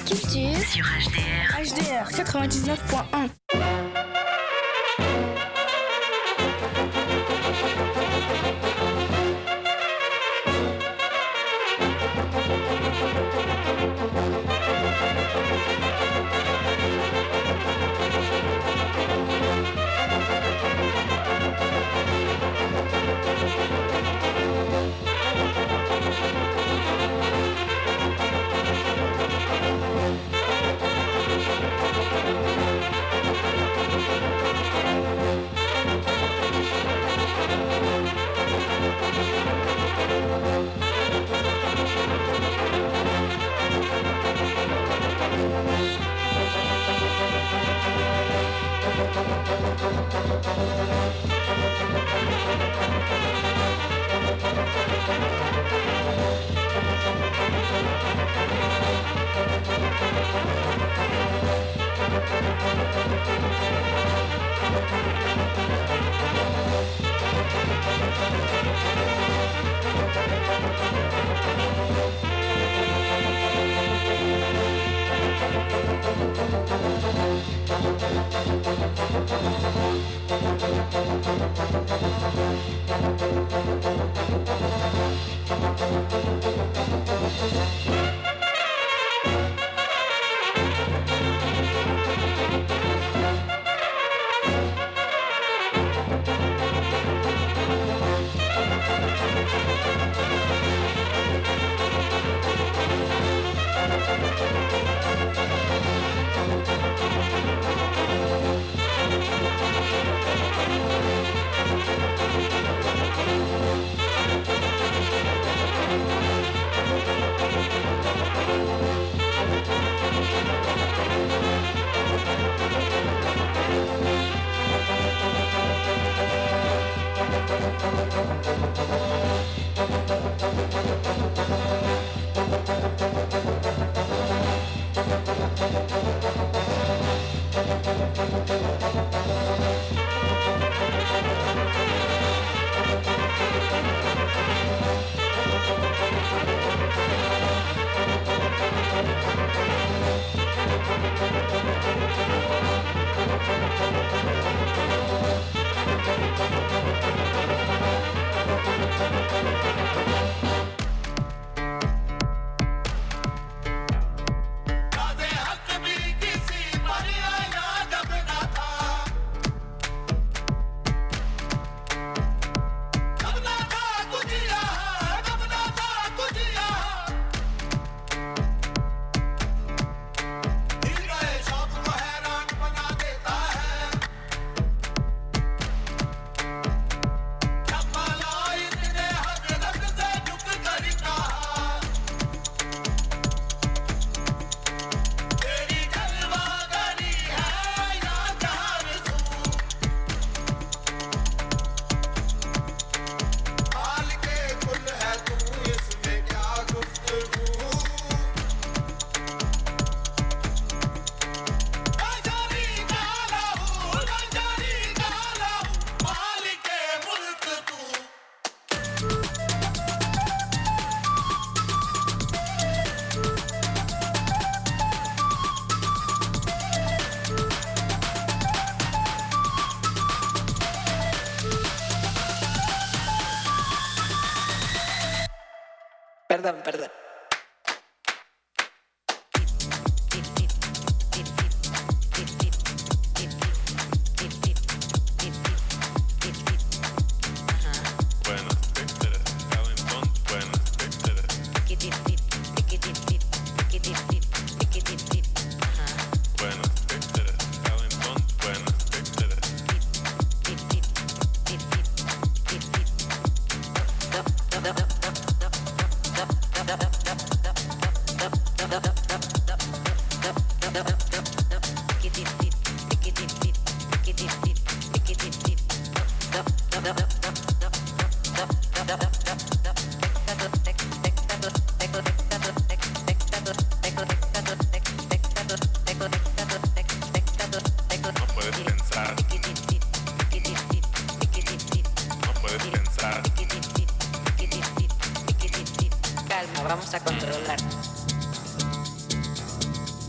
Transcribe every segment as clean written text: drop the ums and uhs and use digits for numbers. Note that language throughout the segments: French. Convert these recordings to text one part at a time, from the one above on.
Culture sur HDR. HDR 99.1. Perdón. Calma, vamos a controlar.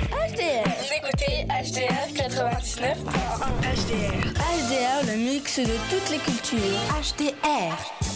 HDR. Vous écoutez HDR 99.1. HDR. HDR, le mix de toutes les cultures. HDR.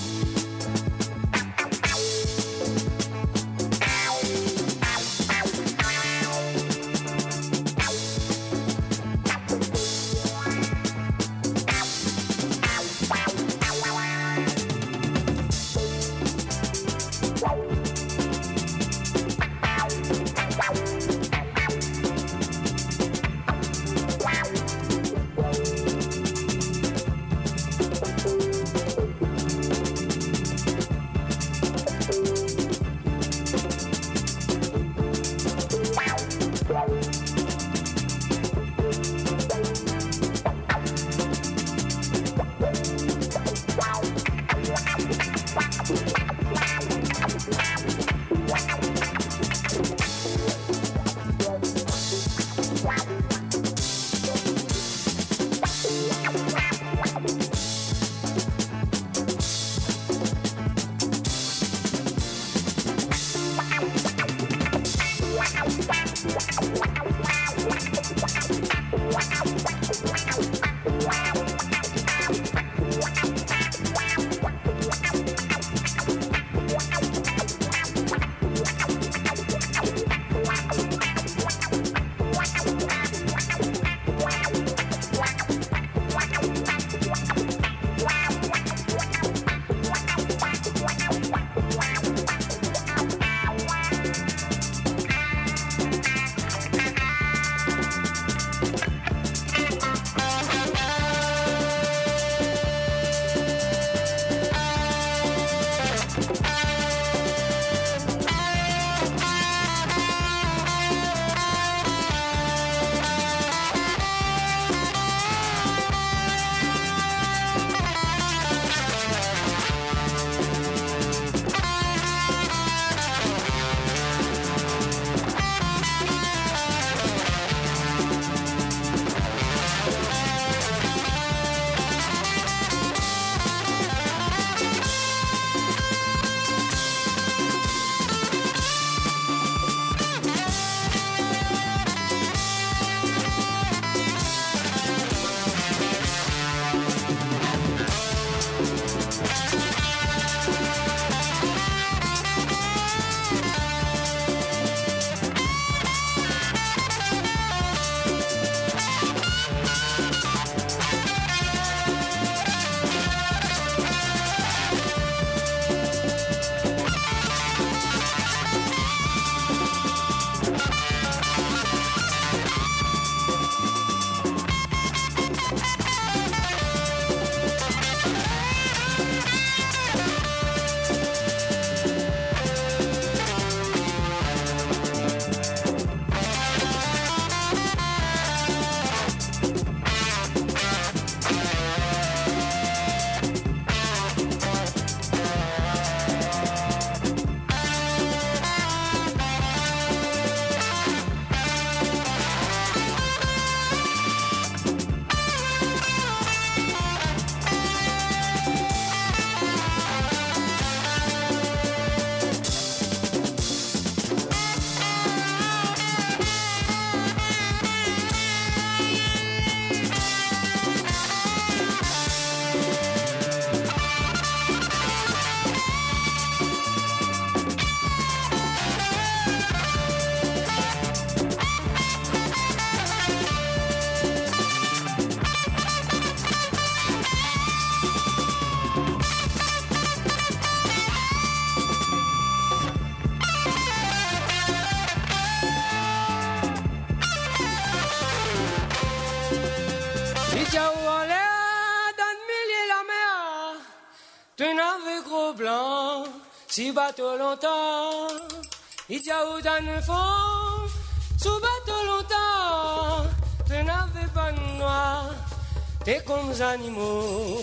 Si bateau longtemps, il y a où dans le fond, sous bateau longtemps, tu n'avais pas de noir, t'es comme les animaux.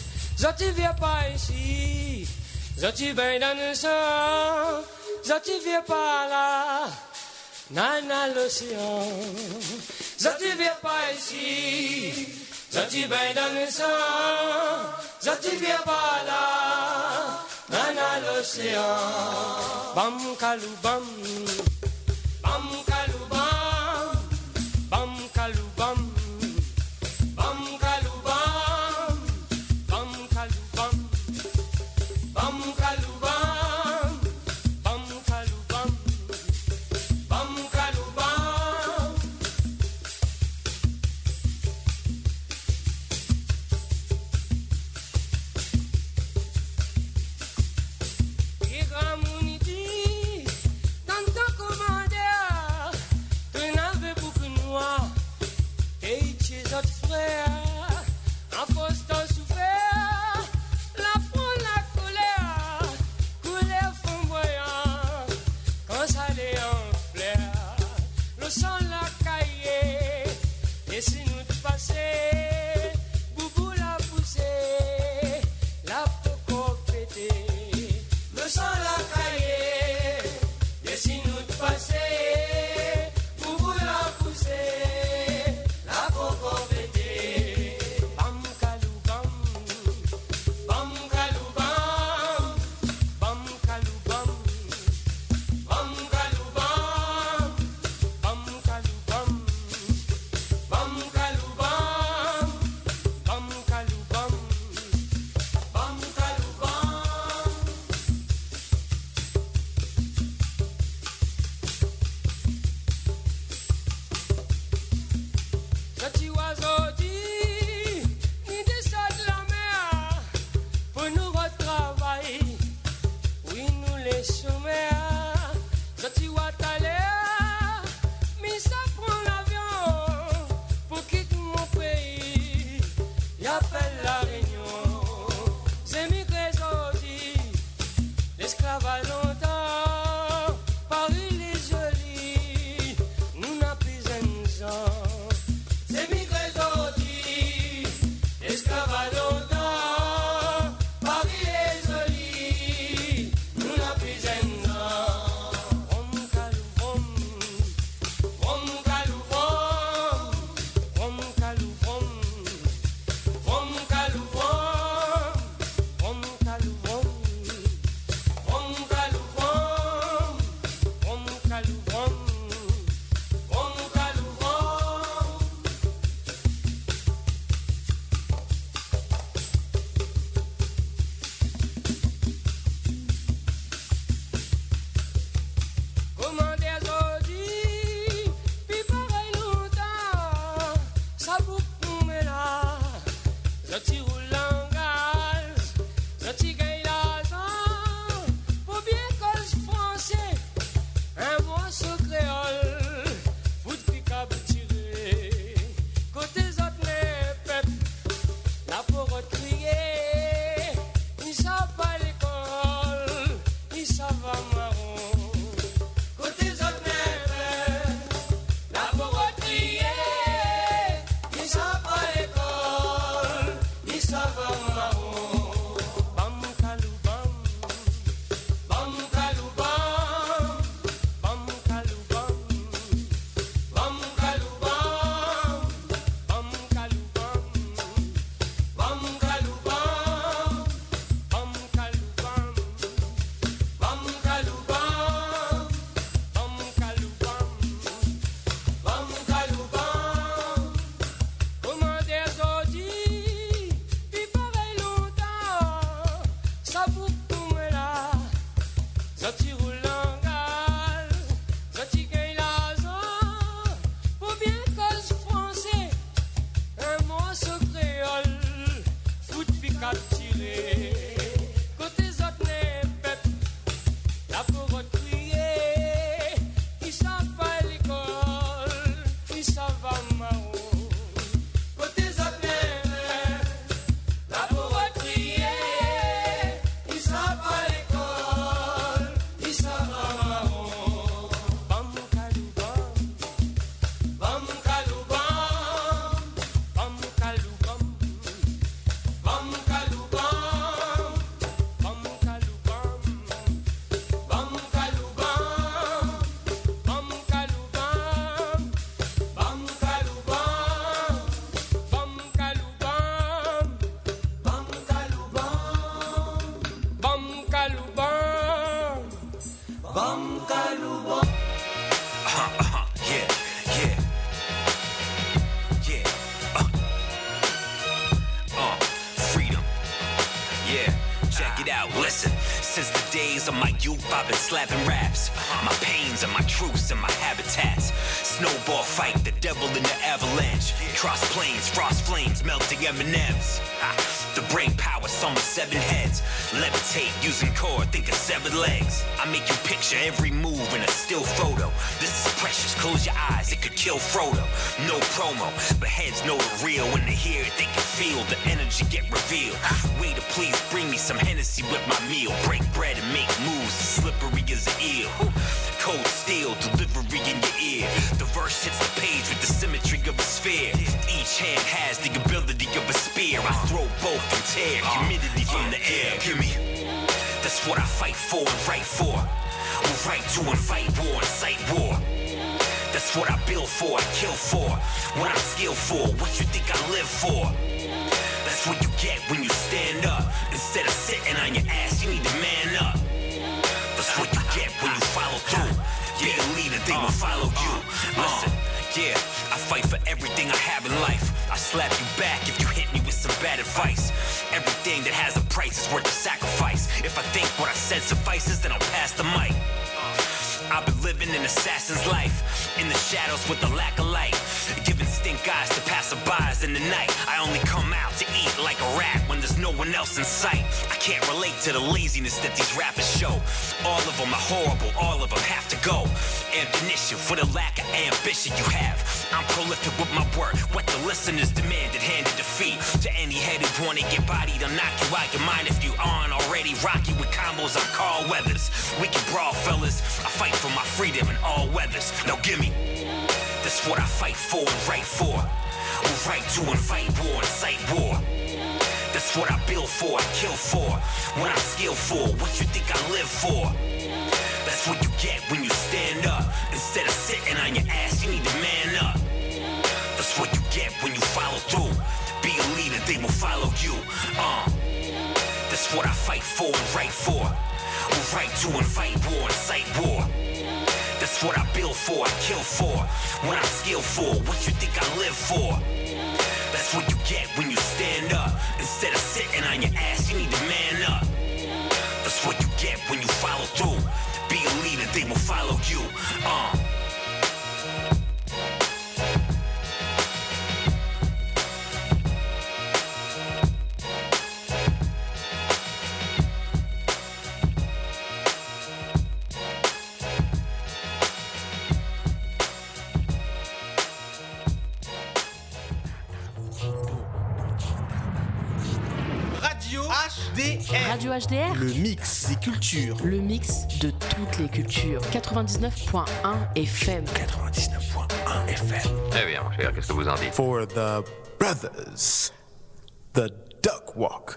Ça tu viens pas ici, ça tu viens dans le sang, ça tu viens pas là, nana l'océan. Ça tu viens pas ici, ça tu viens dans le sang, ça tu viens pas là. Nana l'océan, bam kalou bam, bam kalou bam, sent la cahier. Et si nous te passer, boubou la pousser, la poco pété. Me sent la cahier. Et si nous te passer, boubou la pousser, la poco pété. Bam kalou bam, bam kalou bam, bam kalou bam, bam kalou bam, bam kalou bam, bam kalou bam, bam kalou bam, bam kalou bam. Petit oiseau dit, ni descend de la mer pour nous retravailler. Oui, nous les sommets. Petit ouatalé, mais ça prend l'avion pour quitter mon pays. Y appelle la Réunion. C'est migré aujourd'hui, l'esclavage longtemps. Paris les jolis, nous n'a plus un sang. C'est migré aujourd'hui, l'esclavage longtemps. Paris les jolis, nous n'a plus un sang. Rom kalou rom, rom kalou rom, rom kalou rom, rom kalou rom, rom kalou rom, rom kalou rom, rom kalou rom, rom kalou rom. Comment des aujourd'hui, puis pareil longtemps, ça boucle mais là, je tire roule en gaz, je tire gagne l'argent, pour bien cause français, un morceau créole, fout puis cap tiré, côté autres les peuples, la pauvre crier, ils savent pas l'école, ils savent à marron. Côté autres les la pauvre crier, ils savent pas l'école, ils savent à marron. Bam kalou bam, bam kalou bam, bam kalou bam, bam kalou bam, bam kalou bam, bam kalou bam, bam kalou bam, bam kalou bam, bam kalou bam, bam kalou bam. Comment des aujourd'hui, puis pareil longtemps, ça boucle mais là, ça tire roule en gaz, ça tire gagne l'argent, pour bien cause français, un morceau créole, fout puis capturé, côté autres les peuples, la pauvre crier, ils savent pas l'école, ils savent à marron. Côté autres les la pauvre crier, ils savent pas l'école, ils savent à marron. Bam kalou bam, bam kalou bam, bam kalou bam, bam kalou bam, bam kalou bam, bam kalou bam, bam kalou bam, bam kalou bam, bam kalou bam, bam kalou bam, bam kalou bam, bam kalou bam. Yeah, yeah, yeah. Freedom. Yeah, check it out. Listen, since the days of my youth, I've been slapping raps. My pains and my truths and my habitats. Snowball fight, the devil in the avalanche. Cross planes, frost flames, melting M&Ms. The brain power, sum of 7 heads. Levitate using core, think of 7 legs. I make you picture every move in a still photo. This is precious, close your eyes, it could kill Frodo. No promo, but heads know the real. When they hear it, they can feel the energy get revealed. Waiter, please bring me some Hennessy with my meal. Break bread and make moves, as slippery as an eel. cold steel, delivery in your ear. The verse hits the page with the symmetry of a sphere. Each hand has the ability of a spear. I throw both and tear humidity from the air. Give me. That's what I fight for and write for. Who write to and fight war and cite war. That's what I build for, I kill for. What I'm skilled for, what you think I live for. That's what you get when you stand up. Instead of sitting on your ass, you need to man up. That's what you get when you follow through. Be a leader, they will follow you. Listen, yeah, I fight for everything I have in life. I slap you back if you hit me with some bad advice. Everything that has a price is worth the sacrifice. If I think what I said suffices, then I'll pass the mic. I've been living an assassin's life, in the shadows with a lack of light, giving stink eyes to passerbys in the night. I only come out to eat like a rat when there's no one else in sight. I can't relate to the laziness that these rappers show. All of them are horrible, all of them have to go. Ammunition for the lack of ambition you have. I'm prolific with my work, what the listeners demanded, handed defeat. To any head who wanna get bodied, I'll knock you out your mind if you aren't already. Rocky with combos, I'm Carl Weathers. We can brawl, fellas, I fight for my freedom in all weathers. Now give me. That's what I fight for and write for. Who write to and fight war and cite war. That's what I build for, I kill for. What I'm skilled for, what you think I live for. That's what you get when you stand up. Instead of sitting on your ass, you need to man up. That's what you get when you follow through. Be a leader, they will follow you. That's what I fight for and write for. Who write to and fight war and cite war. That's what I build for, I kill for. What I'm skilled for, what you think I live for. That's what you get when you stand up. Instead of sitting on your ass, you need to man up. That's what you get when you follow through. Be a leader, they will follow you. Radio HDR, le mix des cultures. le mix de toutes les cultures. 99.1 FM. 99.1 FM. Eh bien, mon cher, qu'est-ce que vous en dites? For the brothers, the duck walk.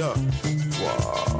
devoir.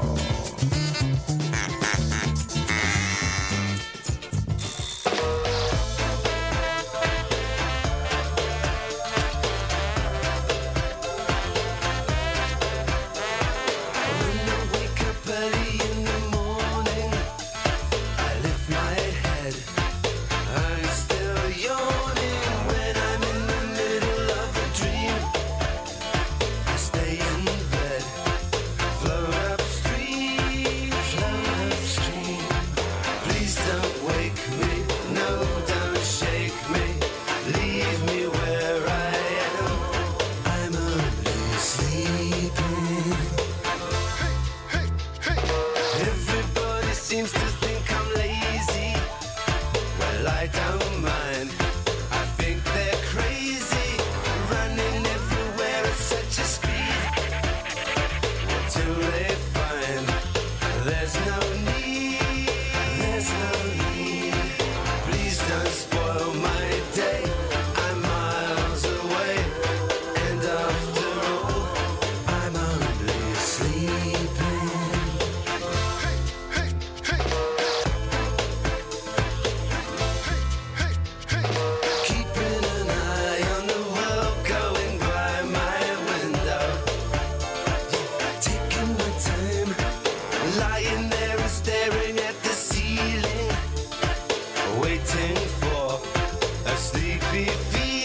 Waiting for a sleepy feet.